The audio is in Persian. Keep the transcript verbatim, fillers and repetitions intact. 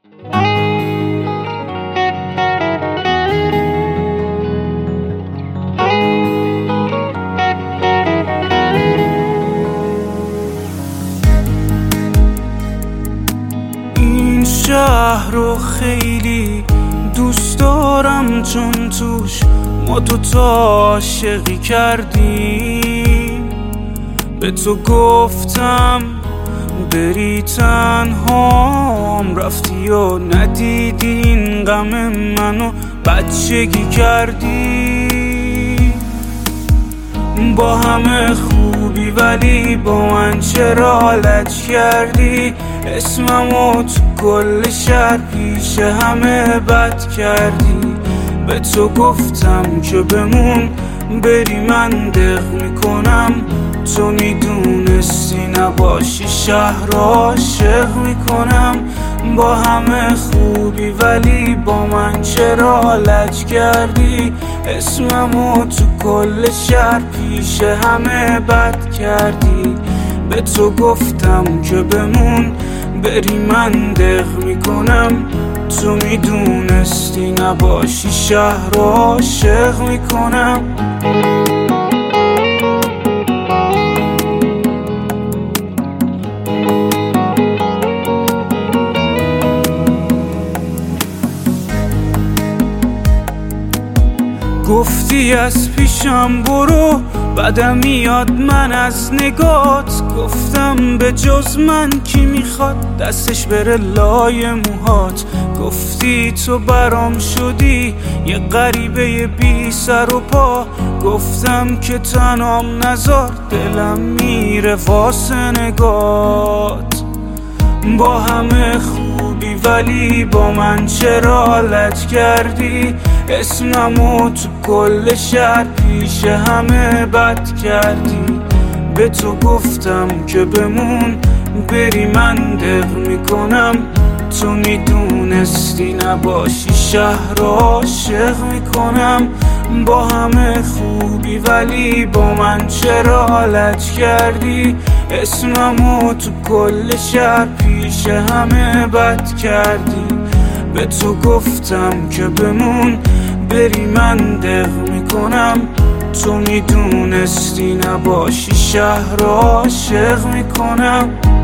این شهر رو خیلی دوست دارم، چون توش ما دوتا عاشقی کردیم. به تو گفتم بری تنهام، رفتی و ندیدی این غم منو بچگی کردی. با همه خوبی ولی با من چرا لج کردی؟ اسممو تو کل شهر پیش همه بد کردی. به تو گفتم که بمون بری من دق میکنم، تو میدونستی نباشی شهر عاشق میکنم. با همه خوبی ولی با من چرا لج کردی؟ اسممو تو کل شهر پیش همه بد کردی. به تو گفتم که بمون بری من دق میکنم، تو میدونستی نباشی شهر عاشق میکنم. گفتی از پیشم برو، بعدم میاد من از نگات. گفتم به جز من کی میخواد دستش بره لای موهات. گفتی تو برام شدی یه غریبه بی سر و پا. گفتم که تنام نذار دلم میره واسه نگات. با همه خوبی ولی با من چرا لج کردی؟ اسممو تو کل شهر پیش همه بد کردی. به تو گفتم که بمون بری من دق میکنم، تو میدونستی نباشی شهر عاشق میکنم. با همه خوبی ولی با من چرا لج کردی؟ اسممو تو کل شهر پیش همه بد کردی. به تو گفتم که بمون بری من دق میکنم، تو میدونستی نباشی شهر عاشق میکنم.